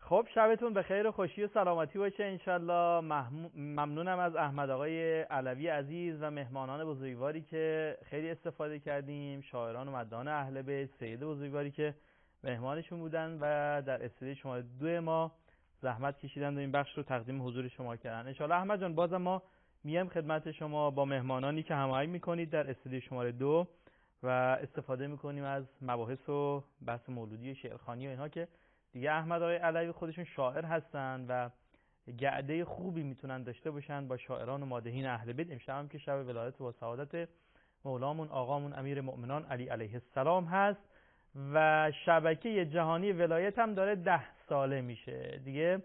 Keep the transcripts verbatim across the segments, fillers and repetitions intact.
خب شبتون به خیر و خوشی و سلامتی باشه انشالله. ممنونم از احمد آقای علوی عزیز و مهمانان بزرگواری که خیلی استفاده کردیم، شاعران و مداحان اهل بیت، سید بزرگواری که مهمانشون بودن و در استودیو شماره دو ما زحمت کشیدن و این بخش رو تقدیم حضور شما کردن. انشالله احمد جان بازم ما میایم خدمت شما با مهمانانی که هماهنگ میکنید در استودیو شماره دو و استفاده میکنیم از مباحث و بحث مولودی و شعرخوانی و اینها که دیگه احمد آقای علوی خودشون شاعر هستن و گعده خوبی میتونن داشته باشن با شاعران و مادحین اهل بیت. امشب هم که شب ولادت و سعادت مولامون آقامون امیر مؤمنان علی علیه السلام هست و شبکه جهانی ولایت هم داره ده ساله میشه دیگه.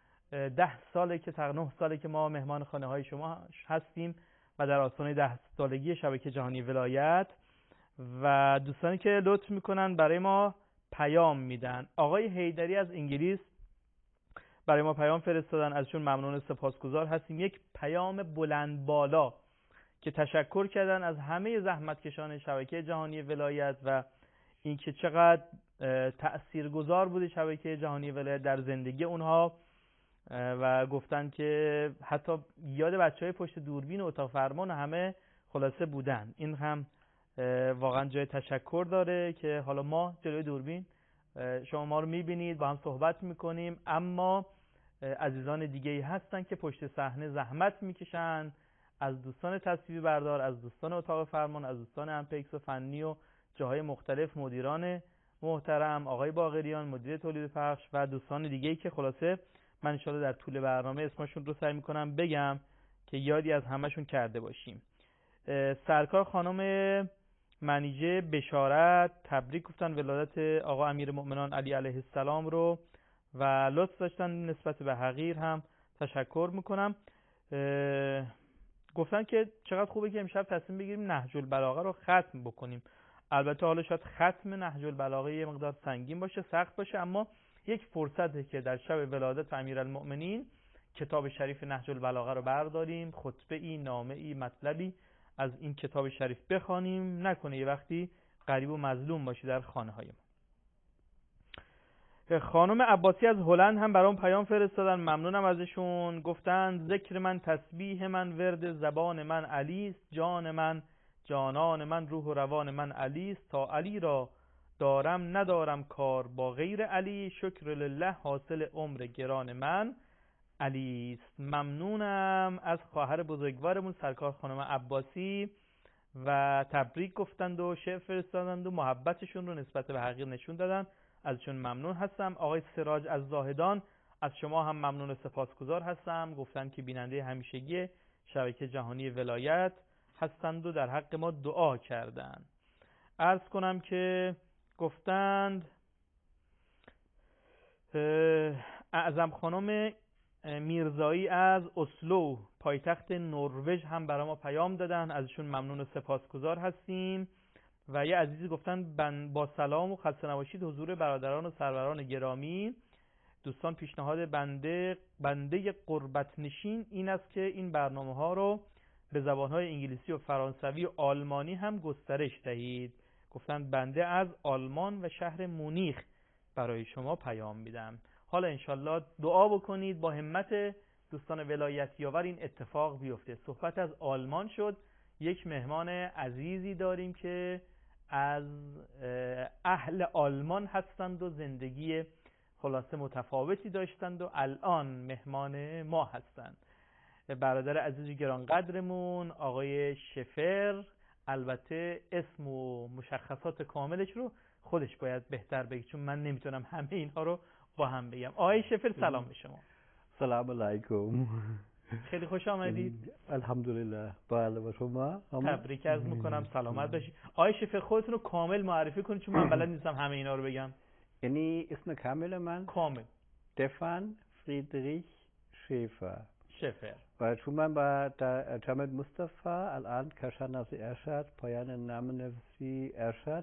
ده ساله که تقریبا نه ساله که ما مهمان خانه های شما هستیم و در آستانه ده سالگی شبکه جهانی ولایت و دوستانی که لطف میکنن برای ما پیام میدن. آقای حیدری از انگلیس برای ما پیام فرستادن، ازشون ممنون و سپاسگزار هستیم. یک پیام بلند بالا که تشکر کردن از همه زحمتکشان شبکه جهانی ولایت و اینکه چقدر تأثیرگذار بوده شبکه جهانی ولایت در زندگی اونها و گفتن که حتی یاد بچهای پشت دوربین و اتاق فرمان همه خلاصه بودن. این هم واقعا جای تشکر داره که حالا ما جلوی دوربین شما ما رو میبینید، با هم صحبت میکنیم، اما عزیزان دیگه‌ای هستن که پشت صحنه زحمت میکشن، از دوستان تصویر بردار، از دوستان اتاق فرمان، از دوستان امپکس و فنی و جاهای مختلف، مدیران محترم، آقای باقریان مدیر تولید پخش و دوستان دیگه‌ای که خلاصه من ان شاءالله در طول برنامه اسمشون رو سعی میکنم بگم که یادی از همشون کرده باشیم. سرکار خانم منیجه بشارت تبریک گفتن ولادت آقا امیر مؤمنان علی علیه السلام رو و لطف داشتن نسبت به حقیر هم تشکر میکنم. گفتن که چقدر خوبه که امشب تصمیم بگیریم نهج البلاغه رو ختم بکنیم. البته حالا شاید ختم نهج البلاغه یه مقدار سنگین باشه، سخت باشه، اما یک فرصته که در شب ولادت امیرالمؤمنین کتاب شریف نهج البلاغه رو برداریم، خطبه ای، نامه ای، مطلبی از این کتاب شریف بخوانیم، نکنه یه وقتی غریب و مظلوم باشی در خانه های ما. خانم عباسی از هلند هم برام پیام فرستادن، ممنونم ازشون. گفتن ذکر من تسبیح من ورد زبان من علی است، جان من جانان من روح و روان من علی است، تا علی را دارم ندارم کار با غیر علی، شکر لله حاصل عمر گران من علی است. ممنونم از خواهر بزرگوارمون سرکار خانم عباسی و تبریک گفتند و شعر فرستادند و محبتشون رو نسبت به حقیر نشون دادن، ازشون ممنون هستم. آقای سراج از زاهدان از شما هم ممنون و سپاسگزار هستم، گفتن که بیننده همیشگی شبکه جهانی ولایت هستند و در حق ما دعا کردند. عرض کنم که گفتند اعظم خانم میرزایی از اسلو پایتخت نروژ هم برای ما پیام دادن، ازشون ممنون و سپاسگزار هستیم. و یه عزیزی گفتن با سلام و خسته نباشید حضور برادران و سروران گرامی، دوستان پیشنهاد بنده بنده قربت نشین این است که این برنامه ها رو به زبانهای انگلیسی و فرانسوی و آلمانی هم گسترش دهید. گفتن بنده از آلمان و شهر مونیخ برای شما پیام میدم. حالا انشالله دعا بکنید با همت دوستان ولایت یاور این اتفاق بیفته. صحبت از آلمان شد، یک مهمان عزیزی داریم که از اهل آلمان هستند و زندگی خلاصه متفاوتی داشتند و الان مهمان ما هستند. برادر عزیز گرانقدرمون آقای شفر، البته اسم و مشخصات کاملش رو خودش باید بهتر بگه چون من نمیتونم همه اینها رو با هم بگم. آقای شفر سلام به شما. سلام علیکم. خیلی خوش آمدید. الحمدلله. بله و شما؟ تبریک عرض میکنم، سلامت باشید. آقای شفر خودتون رو کامل معرفی کنید چون من بلد نیستم همه اینا رو بگم. یعنی اسم کامل من کامل استفان فریدریش شفر. شفر. و چون من با جامعه مصطفی الان کارشناس ارشد پایان نامه‌نویسی ارشد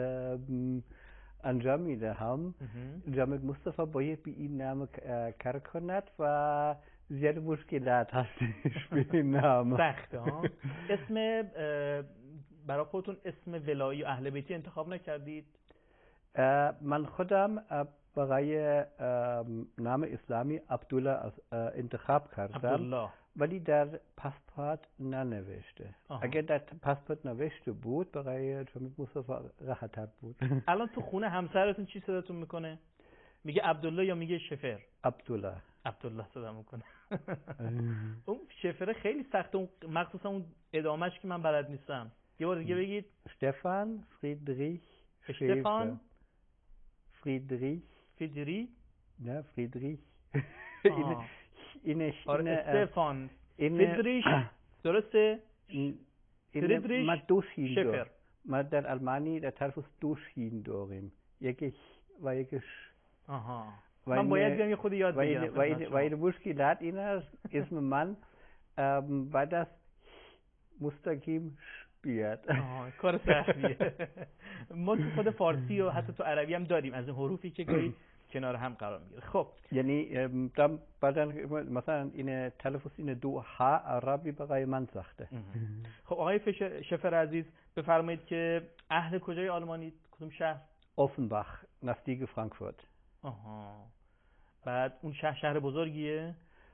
انجام میدهم. جامعه مصطفی باید به این نام کار کند و زیاد مشکلات هستش به این نام. سخته ها. اسم برای خودتون اسم ولایی اهل بیتی انتخاب نکردید؟ من خودم برای نام اسلامی عبدالله انتخاب کردم عبدالله ولی در پاسپورت ننوشته. اگر در پاسپورت نوشته بود برای جناب مصطفی راحت‌تر بود. الان تو خونه همسرتون چی صداتون میکنه؟ میگه عبدالله یا میگه شفر؟ عبدالله. عبدالله صدا میکنه. اون شفره خیلی سخته، اون مخصوصا اون ادامهش که من بلد نیستم. یه بار دیگه بگید. استفان فریدریش استفان فریدریش فریدریش نه فریدریش اینه اینه آره استفان فریدریش درسته؟ فریدریش ما دو شفر ما در آلمانی در طرف دو شین داریم، یکیش و یکیش. آها من باید بیام یه خود یاد بگیرم. و این مشکلات این است اسم من بعد از مستقیم بیاد. کار سختیه. ما تو خود فارسی و حتی تو عربی هم داریم از این حروفی که گاهی کنار هم قرار میگیره. خب یعنی دم بعدن مثلا این تلفظ این دو ها عربی برای من سخته. خب آقای شفر عزیز بفرمایید که اهل کجای آلمانی؟ کدوم شهر؟ اوفنباخ نزدیک فرانکفورت. آها. بعد اون شهر شهر بزرگیه؟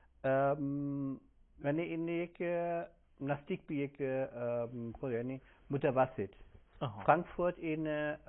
یعنی این یک نزدیک به یک یعنی متوسط. فرانکفورت این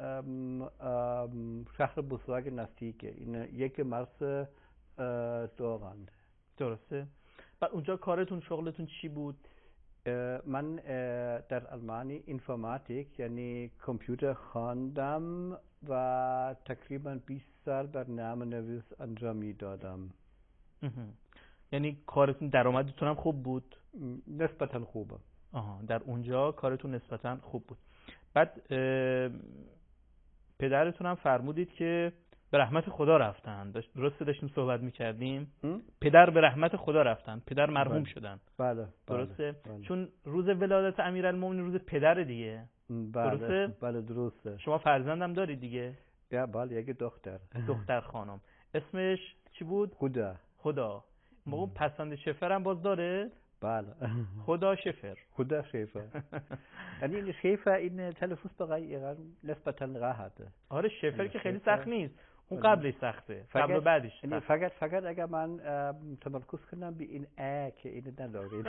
شهر بزرگ نزدیکه، این یک مرز دارند. درسته. بعد اونجا کارتون شغلتون چی بود؟ من در آلمانی اینفورماتیک یعنی کامپیوتر خواندم و تقریبا بیست سال برنامه نویس انجام میدادم. یعنی کارتون درآمدتون هم خوب بود؟ نسبتا خوبه. آها در اونجا کارتون نسبتا خوب بود. بعد پدرتون هم فرمودید که به رحمت خدا رفتن. درسته داشتیم صحبت می‌کردیم؟ پدر به رحمت خدا رفتن. پدر مرحوم بله. شدن. بله. درسته؟ بله. چون روز ولادت امیرالمومنین روز پدر دیگه. بله. درسته؟ بله درسته. شما فرزندم دارید دیگه؟ یا بله یک دختر. دختر خانم. اسمش چی بود؟ خدا. خدا. موقع پسند شفر هم باز داره؟ بله. خدا شفر. خدا شفر. یعنی این شفر این تلفظ برای ایران نسبتا راحته. آره شفر که خیلی سخت نیست. اون قبلش سخته. قبل و بعدش. یعنی فقط فقط اگر من تمرکز کنم به این ا که این ندارید.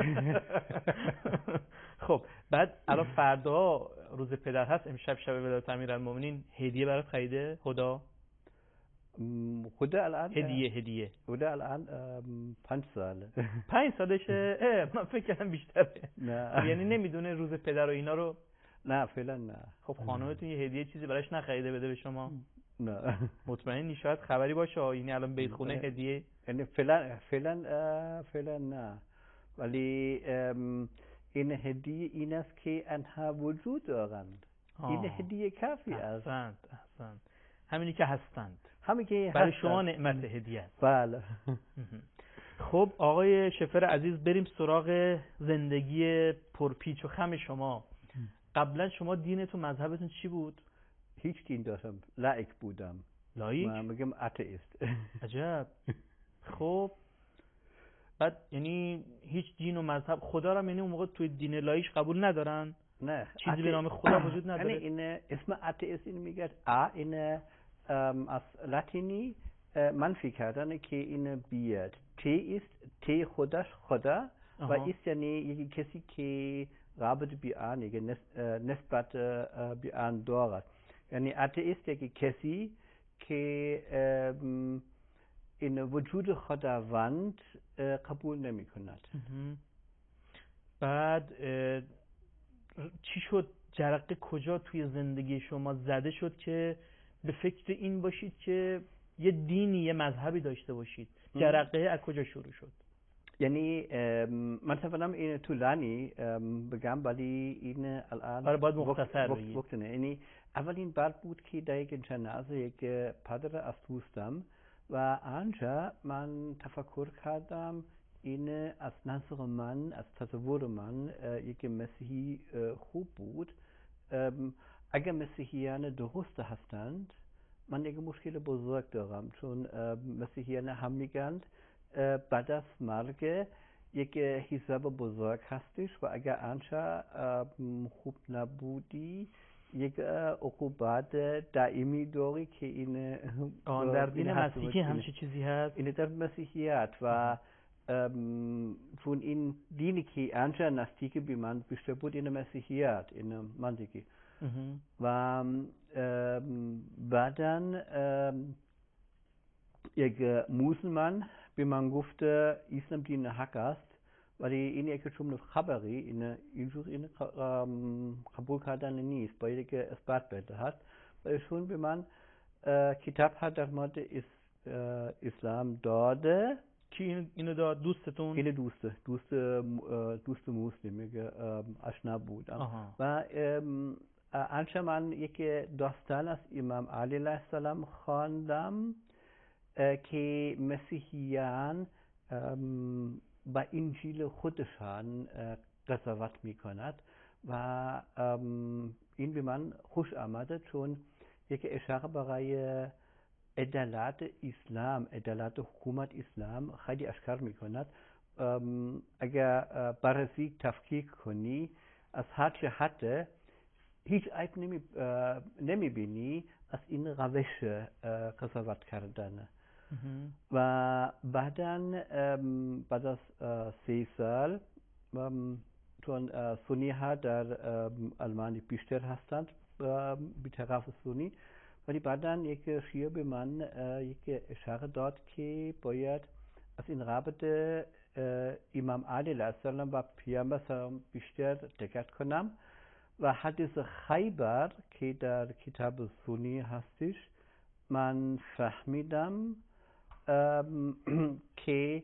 خب بعد الان فردا روز پدر هست، امشب شب ولادت امیرالمومنین، هدیه برات خریده خدا؟ خدا الان هدیه هدیه خدا الان پنج ساله. پنج سالشه؟ من فکر کردم بیشتره. نه یعنی نمیدونه روز پدر و اینا رو؟ نه فعلا نه. خب خانومتون یه هدیه چیزی براش نخریده بده به شما؟ نه مطمئنی؟ شاید خبری باشه یعنی الان بیت خونه هدیه. یعنی فعلا فعلا فعلا نه، ولی این هدیه این است که آنها وجود دارند. این هدیه کافی است. احسنت احسنت. همینی که هستند. همین که برای شما نعمت هدیه است. بله. خب آقای شفر عزیز بریم سراغ زندگی پرپیچ و خم شما. قبلا شما دینتون مذهبتون چی بود؟ هیچ دین داشتم، لایک بودم. لایک؟ من میگم آتئیست. عجب. خب بعد یعنی هیچ دین و مذهب، خدا را یعنی اون موقع توی دین لایش قبول ندارن؟ نه چیزی به نام خدا وجود نداره. یعنی این اسم آتئیست این میگه آ این از لاتینی منفی کردن که این بیاد. تی است تی خودش خدا و است یعنی یکی کسی که رابط به آن یکی نسبت به آن دارد. یعنی آتئیست یکی کسی که این وجود خداوند قبول نمی کند. بعد چی شد؟ جرقه کجا توی زندگی شما زده شد که به فکر این باشید که یه دینی یه مذهبی داشته باشید؟ جرقه از کجا شروع شد؟ یعنی من تفهم این طولانی بگم ولی این الان آره باید مختصر بگی. وقت نه. یعنی اولین بار بود که در یک جنازه یک پدر است بودم و آنجا من تفکر کردم این از نظر من، از تصور من یک مسیحی خوب بود. اگر مسیحیان درست هستند من یک مشکل بزرگ دارم، چون مسیحیان هم میگند بعد از مرگ یک حساب بزرگ هستش و اگر آنچه خوب نبودی یک عقوبت دائمی داری که این آن در دین مسیحی همچی چیزی هست؟ این در مسیحیت و چون این دینی که آنجا نزدیک به من بیشتر بود این مسیحیت این منطقی و بعداً یک مسلمان به من گفت اسلام دین حق است ولی این یک جمله خبری این اینجور این قبول کردن نیست باید که اثبات بدهد و ایشون به من کتاب ها در مورد اسلام داده. کی اینو داد؟ دوستتون؟ این دوست دوست دوست مسلم که آشنا بودم و آنچه من یک داستان از امام علی علیه السلام خواندم که مسیحیان با انجیل خودشان قضاوت میکند و این به من خوش آمده چون یک اشاره برای عدالت اسلام عدالت حکومت اسلام خیلی اشکار میکند. اگر بررسی تفکیک کنی از هر جهت هیچ عیب نمی نمیبینی از این روش قضاوت کردن. و بعداً بعد از سه سال چون سنی ها در آلمان بیشتر هستند به طرف سنی ولی بعداً یک شیعه به من یک اشاره داد که باید از این رابطه امام علی علیه السلام و پیامبر سلام بیشتر دقت کنم و حدیث خیبر که در کتاب سنی هستش من فهمیدم که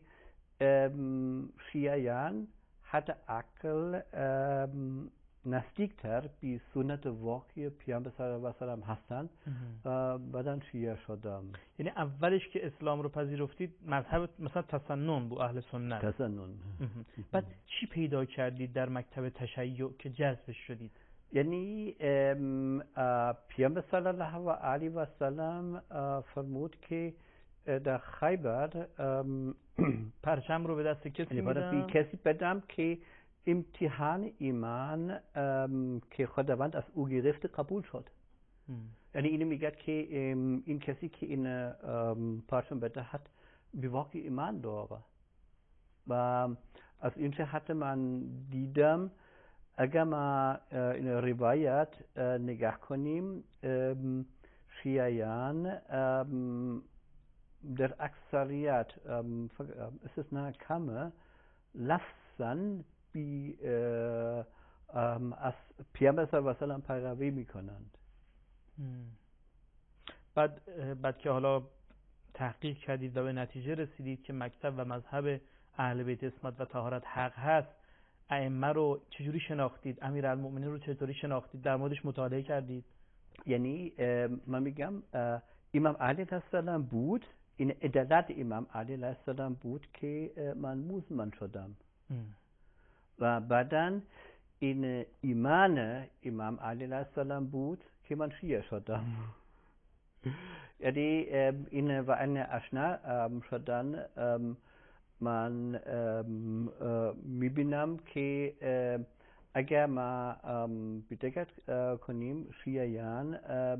شیعیان حتی عقل نزدیکتر به سنت واقعی پیامبر صلی الله علیه و سلم هستند. بعداً شیعه شدم. یعنی اولش که اسلام رو پذیرفتید مذهب مثلا تسنن بود اهل سنت؟ تسنن. بعد چی پیدا کردید در مکتب تشیع که جذبش شدید؟ یعنی پیامبر صلی الله علیه و سلم فرمود که در خیبر پرچم رو به دست کسی میدم کسی بدم که امتحان ایمان که خداوند از او گرفته قبول شد. یعنی اینو میگه که این کسی که این پرچم بدهد به واقع ایمان داره و از این جهت من دیدم اگر ما این روایت نگاه کنیم شیعیان در اکثریت استثناء کمه لفظاً بی از پیامبر صلی الله علیه و سلم پیروی میکنند. بعد بعد که حالا تحقیق کردید و به نتیجه رسیدید که مکتب و مذهب اهل بیت عصمت و طهارت حق هست، ائمه رو چجوری شناختید؟ امیرالمؤمنین رو چطوری شناختید؟ در موردش مطالعه کردید؟ یعنی من میگم امام علی علیه السلام بود، این عدالت امام علی علیه السلام بود که من مسلمان شدم و بعداً این ایمان امام علی علیه السلام بود که من شیعه شدم. یعنی این و این آشنا شدن من میبینم که اگر ما بدقت کنیم شیعیان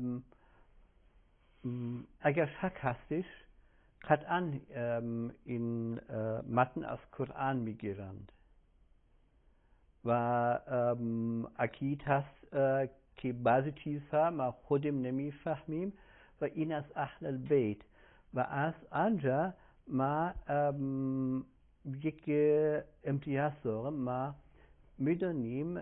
اگر شک هستش قطعاً این متن از قرآن میگیرند و اکید هست که بعضی چیزها ما خودم نمیفهمیم و این از اهل البیت و از آنجا ما یک امتیاز دارم. ما میدونیم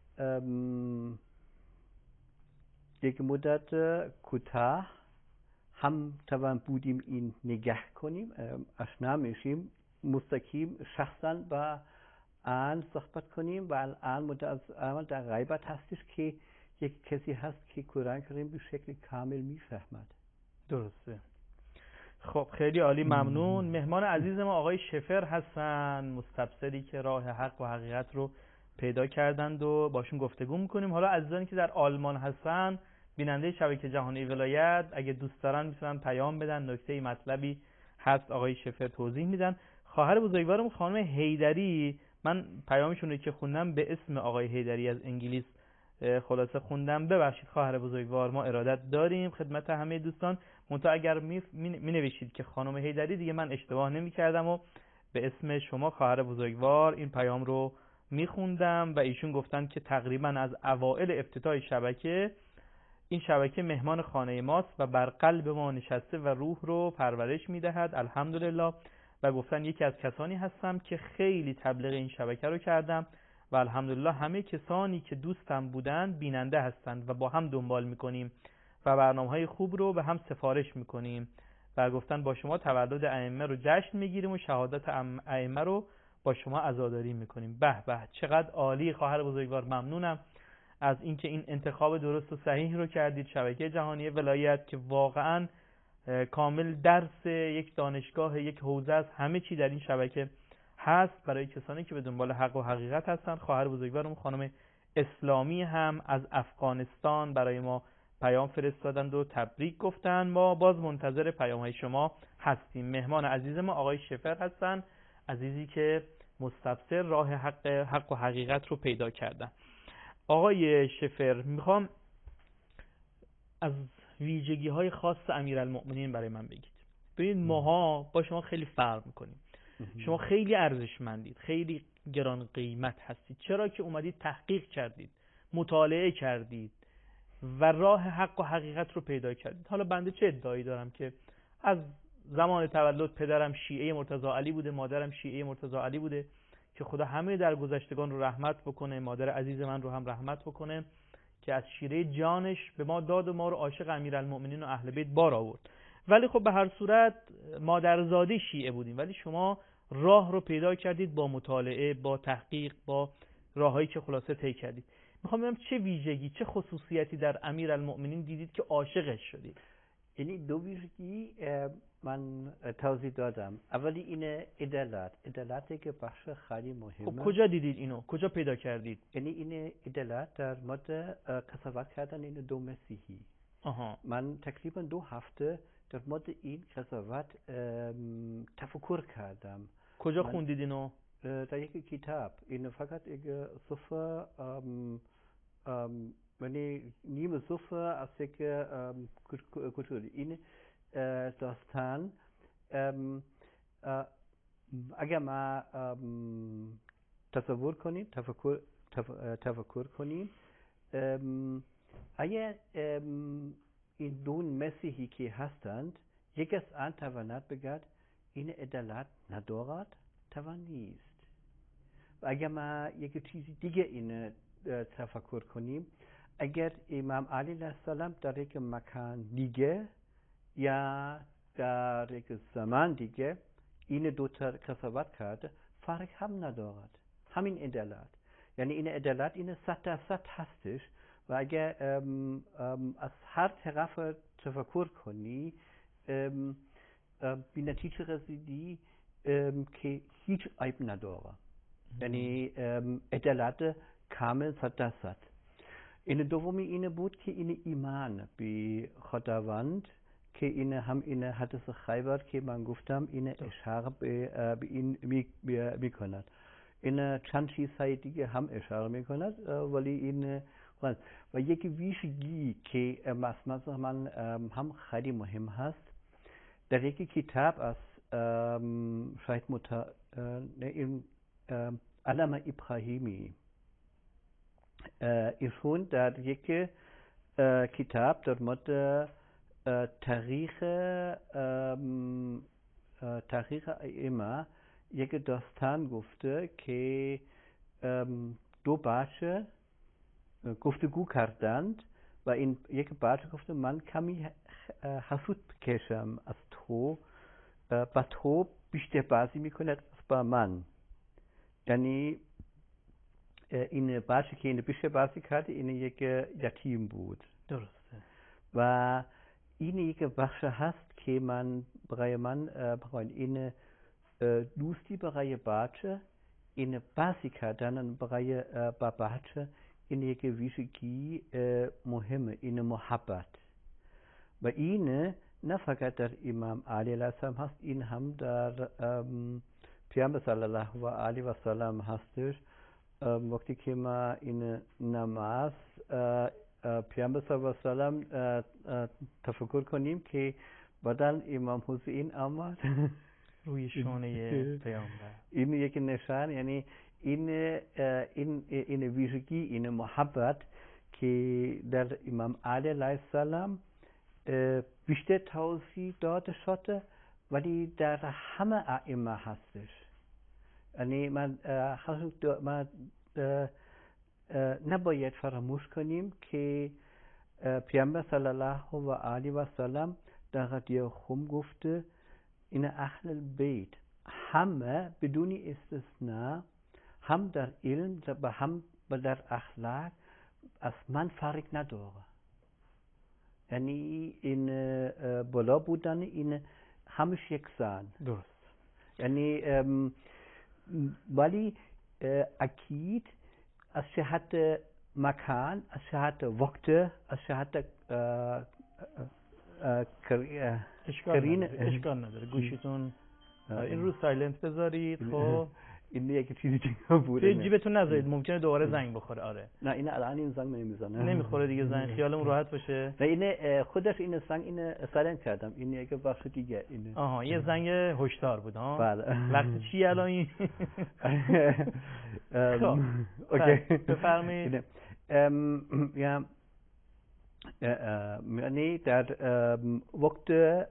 یک مدت کوتاه هم توان بودیم این نگاه کنیم آشنا میشیم مستقیم شخصاً با آن صحبت کنیم و الان متأسفانه در غیبت هستش که یک کسی هست که قرآن کریم به شکل کامل میفهمد. درسته. خب خیلی عالی، ممنون. مهمان عزیز ما آقای شفر هستن، مستبصری که راه حق و حقیقت رو پیدا کردند و باشون گفتگو میکنیم. حالا عزیزانی که در آلمان هستن بیننده شبکه جهانی ولایت اگه دوست دارن میتونن پیام بدن، نکته مطلبی هست آقای شفر توضیح میدن. خواهر بزرگوارم خانم حیدری، من پیامشون رو که خوندم به اسم آقای حیدری از انگلیس خلاصه خوندم. ببخشید خواهر بزرگوار، ما ارادت داریم خدمت همه دوستان. منتها اگر می, می نوشید که خانم حیدری دیگه من اشتباه نمی کردم و به اسم شما خواهر بزرگوار این پیام رو می خوندم و ایشون گفتن که تقریبا از اوائل افتتاح شبکه این شبکه مهمان خانه ماست و بر قلب ما نشسته و روح رو پرورش می دهد الحمدلله. و گفتن یکی از کسانی هستم که خیلی تبلیغ این شبکه رو کردم و الحمدلله همه کسانی که دوستم بودن بیننده هستند و با هم دنبال میکنیم و برنامه‌های خوب رو به هم سفارش میکنیم و گفتن با شما تولد ائمه رو جشن میگیریم و شهادت ائمه رو با شما عزاداری میکنیم. به به چقدر عالی خواهر بزرگوار، ممنونم از اینکه این انتخاب درست و صحیح رو کردید. شبکه جهانی ولایت که واقعا کامل درس یک دانشگاه، یک حوزه است، همه چی در این شبکه هست برای کسانی که به دنبال حق و حقیقت هستند. خواهر بزرگوارم خانم اسلامی هم از افغانستان برای ما پیام فرستادند و تبریک گفتند. ما باز منتظر پیام های شما هستیم. مهمان عزیز ما آقای شفر هستند، عزیزی که مستبصر راه حق حق و حقیقت رو پیدا کردن. آقای شفر، میخوام از ویژگی های خاص امیرالمؤمنین برای من بگید. ببینید ماها با شما خیلی فرق میکنیم. شما خیلی ارزشمندید، خیلی گران قیمت هستید. چرا که اومدید تحقیق کردید، مطالعه کردید و راه حق و حقیقت رو پیدا کردید. حالا بنده چه ادعایی دارم که از زمان تولد پدرم شیعه مرتضی علی بوده، مادرم شیعه مرتضی علی بوده، که خدا همه در گذشتگان رو رحمت بکنه، مادر عزیز من رو هم رحمت بکنه که از شیره جانش به ما داد و ما رو عاشق امیرالمؤمنین و اهل بیت بار آورد. ولی خب به هر صورت مادرزاده شیعه بودیم، ولی شما راه رو پیدا کردید با مطالعه، با تحقیق، با راههایی که خلاصه طی کردید. میخوام ببینم چه ویژگی، چه خصوصیتی در امیرالمؤمنین دیدید که عاشقش شدید؟ یعنی دو ویژگی من توضیح دادم. اولی اینه عدالت. عدالتی که بخش خیلی مهمه. خب کجا دیدید اینو؟ کجا پیدا کردید؟ یعنی این عدالت در مورد قضاوت کردن این دو مسیحی. آها. من تقریبا دو هفته در مورد این قضاوت تفکر کردم. کجا خوندید اینو؟ در یک کتاب. این فقط یک صفحه یعنی نیم صفحه از یک کتابی. این داستان اگر ما تصور کنیم، تفکر تفکر کنیم، اگر این دو مسیحی که هستند یک از آن تواند بگوید این عدالت ندارد، توان نیست. و اگر ما یک چیزی دیگه این تفکر کنیم، اگر امام علی علیه السلام در یک مکان دیگه یا در یک زمان دیگه این دو تا قضاوت کرد، فرق هم ندارد. همین عدالت، یعنی این عدالت این صد درصد هستش و اگر ام ام از هر طرف تفکر کنی به نتیجه رسیدی که هیچ عیب نداره. یعنی عدالت کامل صد درصد. این دومی این بود که این ایمان به خداوند که این هم این حدیث خیبر که من گفتم این اشاره به این می کند. این چند چیزهای دیگه هم اشاره می کند، ولی این و یک ویژگی که مثلا من هم خیلی مهم هست در یک کتاب از شاید مت این علامه ابراهیمی ایشون در یک کتاب در مورد تاریخ تاریخ ائمه یک داستان گفته که دو بچه گفتگو کردند و این یک بچه گفته من کمی حسود بکشم از تو، با تو بیشتر بازی میکند از با من. یعنی این بچه که این بیشتر بازی کرد این یک یتیم بود. درسته. و این یک بخش هست که من برای من برای این دوستی برای بچه، این بازی کردن برای با بچه این یک ویژگی مهمه، این محبت. و این نه فقط در امام علی علیه السلام هست، این هم در پیامبر صلی الله علیه و سلم هستش. وقتی که ما این نماز پیامبر صلی الله علیه و سلم تفکر کنیم که بعدن امام حسین آمد روی شانه پیامبر. این یک نشان، یعنی این این این ویژگی، این محبت که در امام علی علیه السلام بیشتر توضیح داده شده ولی در همه ائمه هستش. یعنی من من نباید فراموش کنیم که پیامبر صلی الله علیه و سلم در قضیه خم گفته این اهل البیت همه بدون استثناء، هم در علم و هم در اخلاق از من فرق نداره. یعنی این بالا بودن این همش یکسان. درست. یعنی ولی اکید از جهت مکان، از جهت وقت، از جهت اشکال اشکال نداره. گوشیتون این رو سایلنت بذارید. خب این یک چیزی دیگه بوده. توی جیبتون نذارید، ممکنه دوباره زنگ بخوره. آره نه این الان این زنگ نمیزنه. نمیخوره دیگه زنگ، خیالمون راحت باشه. نه این خودش این زنگ این سایلنت کردم، این یک بخش دیگه اینه. آها یه زنگ هشدار بود ها. بله. وقتی چی الان این؟ خب اوکی بفرمایید. یا یعنی در وقت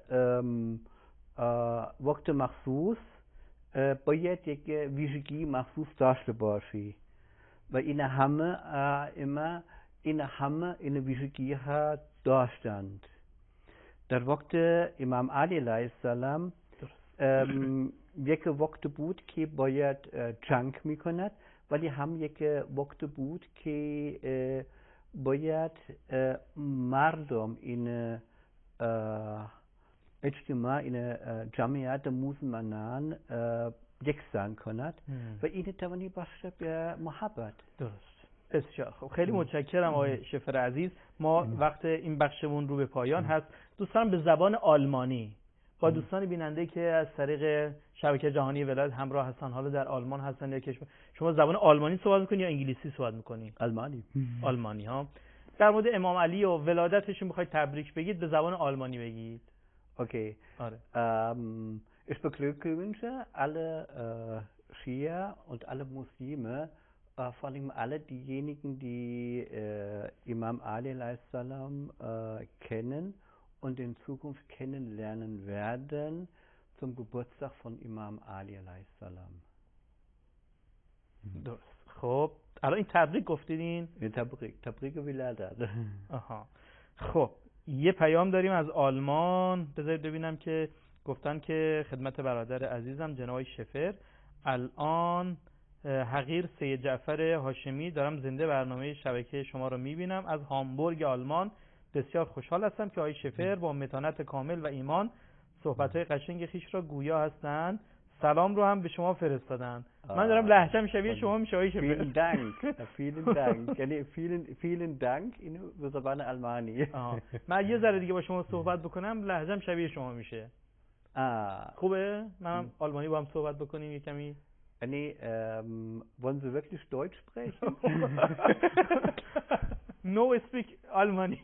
وقت مخصوص باید یک ویژگی مخصوص داشته باشی و این همه ائمه این همه این ویژگی ها داشتند. در وقت امام علی علیه السلام یک وقت بود که باید جنگ میکند ولی هم یک وقت بود که باید مردم این اجتماع، این جمعیت مسلمانان یکسان کند و این توانی باشه به محبت. درست. بسیار خب، خیلی متشکرم آقای شفر عزیز. ما وقت این بخشمون رو به پایان هست. دوستان به زبان آلمانی با دوستان بیننده که از طریق شبکه جهانی ولایت همراه هستن، حالا در آلمان هستن یا کشور، شما زبان آلمانی صحبت می‌کنی یا انگلیسی صحبت می‌کنی؟ آلمانی. آلمانی ها. در مورد امام علی و ولادتش می‌خواید تبریک بگید، به زبان آلمانی بگید. Okay. Alright. Ähm, ich beglückwünsche alle äh, Schia und alle Muslime, äh, vor allem alle diejenigen, die äh, Imam Ali alayhis salam äh, kennen und in Zukunft kennenlernen werden, zum Geburtstag von Imam Ali alayhis salam. درست. خب الان این تبریک گفتین؟ این تبریک تبریک ولادت. آها. خب یه پیام داریم از آلمان، بذارید ببینم که گفتن که خدمت برادر عزیزم جناب شفر، الان حقیر سید جعفر هاشمی، دارم زنده برنامه شبکه شما رو میبینم از هامبورگ آلمان. بسیار خوشحال هستم که آقای شفر با متانت کامل و ایمان صحبت‌های قشنگ خیش را گویا هستند. سلام رو هم به شما فرستادن. من دارم لهجه‌م شبیه شما میشه آقای شفر. Vielen Dank. Vielen Dank. یعنی vielen vielen Dank اینو به زبان آلمانی. من یه ذره دیگه با شما صحبت بکنم لهجه‌م شبیه شما میشه. آه. خوبه؟ من آلمانی با هم صحبت بکنیم یه کمی. یعنی wollen Sie wirklich Deutsch sprechen? No speak آلمانی.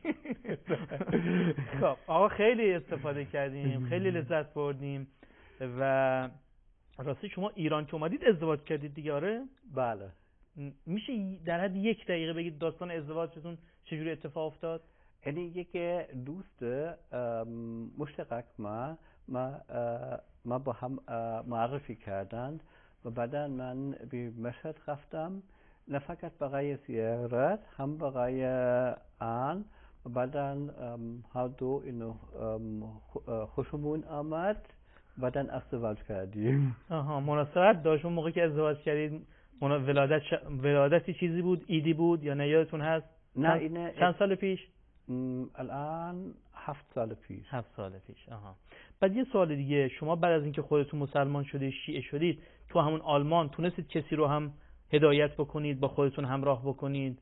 خب آقا خیلی استفاده کردیم، خیلی لذت بردیم و راستی شما ایران که اومدید ازدواج کردید دیگه؟ آره؟ بله. میشه در حد یک دقیقه بگید داستان ازدواجتون چجوری اتفاق افتاد؟ یعنی یک دوست مشترک ما ما ما با هم معرفی کردند و بعدا من به مشهد رفتم، نه فقط برای زیارت هم برای آن و بعدا هر دو اینو خوشمون آمد بعدن ازدواج کردیم. آها مناسبت داشت اون موقع که ازدواج کردید؟ ولادت ش... ولادتی چیزی بود، ایدی بود یا نه یادتون هست؟ نه اینه چند سال پیش؟ الان هفت سال پیش. هفت سال پیش. آها. بعد یه سوال دیگه، شما بعد از اینکه خودتون مسلمان شده شیعه شدید تو همون آلمان تونستید کسی رو هم هدایت بکنید، با خودتون همراه بکنید؟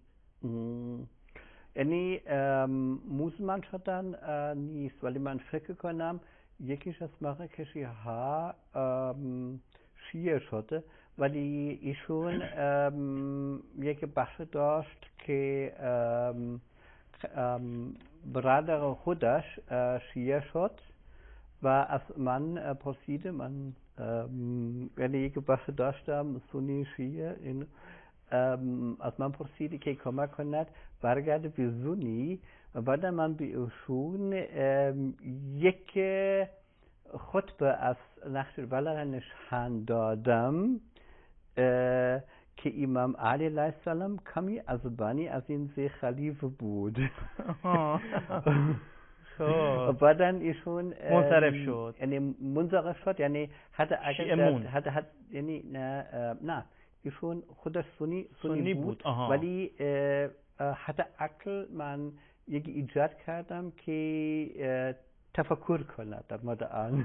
یعنی مسلمان شدن نیست ولی من فکر کنم یکیش از مراکشی ها شیعه شده ولی ایشون یک بحث داشت که ام، ام، برادر خودش شیعه شد و از من پرسید، من ام، یعنی یک بحث داشتم سنی شیعه، این ام، از من پرسید که کمک کند برگرد به سنی و بعد من به ایشون ام، یک خطبه از نهج البلاغه نشان دادم که امام علی علیه السلام کمی عصبانی از این سه خلیفه بود. خب بعداً ایشون منصرف شد، یعنی منصرف شد، یعنی حتی اگر حتی حتی یعنی نه نه ایشون خودش سنی سنی بود, بود. ولی حتی عقل من یک ایجاد کردم که تفکر کند در مورد آن.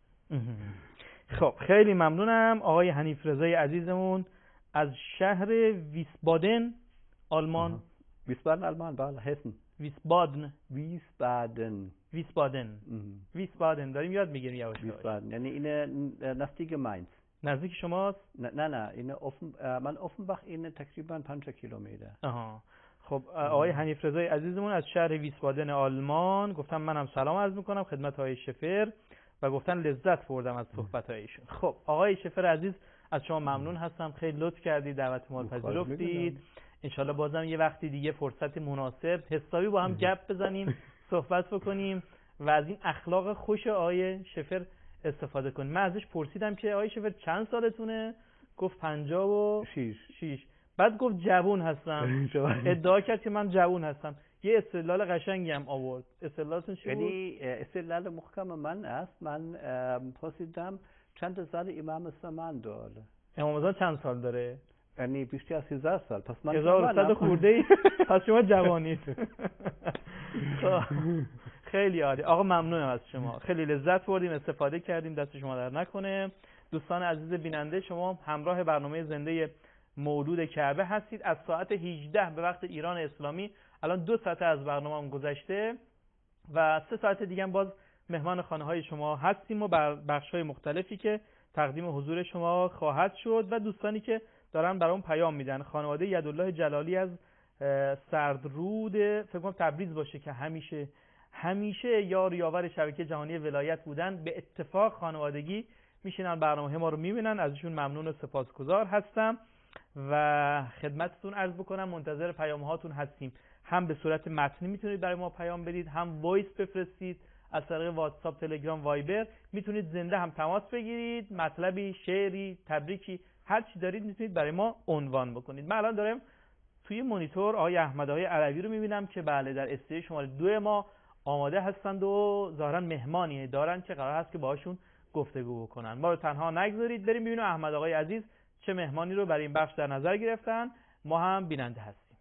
خب خیلی ممنونم آقای حنیف رضای عزیزمون از شهر ویسبادن آلمان. ویسبادن آلمان، بله، هسن. ویسبادن ویسبادن ویسبادن ویسبادن داریم یاد میگیریم یواش یواش. ویسبادن یعنی این نزدیک ماینز. نزدیک شماست؟ نه نه نه این اوفن من اوفنباخ این تقریبا پنجاه کیلومتر. آها. خب آقای حنیف رضای عزیزمون از شهر ویسبادن آلمان گفتم منم سلام عرض میکنم خدمت آقای شفر و گفتن لذت بردم از صحبت هایشون. خب آقای شفر عزیز از شما ممنون هستم، خیلی لطف کردید، دعوت ما رو پذیرفتید. انشالله بازم یه وقتی دیگه فرصت مناسب حسابی با هم گپ بزنیم، صحبت بکنیم و از این اخلاق خوش آقای شفر استفاده کنیم. من ازش پرسیدم که آقای شفر چند سالتونه؟ گفت پنجاه و شیش. بعد گفت جوون هستم. ادعا کرد که من جوون هستم. یه استدلال قشنگی هم آورد. استدلالتون چی بود؟ یعنی استدلال محکم من است. من پرسیدم چند سال امام زمان داره؟ امام زمان چند سال داره؟ یعنی بیشتر از هزار سال. پس من هزار و صد خورده ای. پس شما جوانید. خیلی عالی. آقا ممنونم از شما، خیلی لذت بردیم، استفاده کردیم، دست شما در نکنه. دوستان عزیز بیننده، شما همراه برنامه زنده مولود کعبه هستید. از ساعت هجده به وقت ایران اسلامی الان دو ساعت از برنامه گذشته و سه ساعت دیگه باز مهمان خانه های شما هستیم و بر بخش های مختلفی که تقدیم حضور شما خواهد شد و دوستانی که دارن برام پیام میدن. خانواده یدالله جلالی از سردرود فکر کنم تبریز باشه که همیشه همیشه یار یاور شبکه جهانی ولایت بودن، به اتفاق خانوادگی میشینن برنامه ما رو میبینن. ازشون ممنون و سپاسگزار هستم و خدمتتون عرض بکنم منتظر پیام هاتون هستیم. هم به صورت متنی میتونید برای ما پیام بدید، هم وایس بفرستید از طریق واتساپ، تلگرام، وایبر. میتونید زنده هم تماس بگیرید، مطلبی، شعری، تبریکی، هر چی دارید میتونید برای ما عنوان بکنید. من الان دارم توی مانیتور آقای احمدآقای علوی رو میبینم که بله در استودیو شماره دو ما آماده هستند و ظاهرا مهمانی دارن که قرار هست که باهاشون گفتگو بکنن. ما رو تنها نگذارید، بریم ببینیم احمدآقای عزیز چه مهمانی رو برای این بخش در نظر گرفتن. ما هم بیننده هستیم.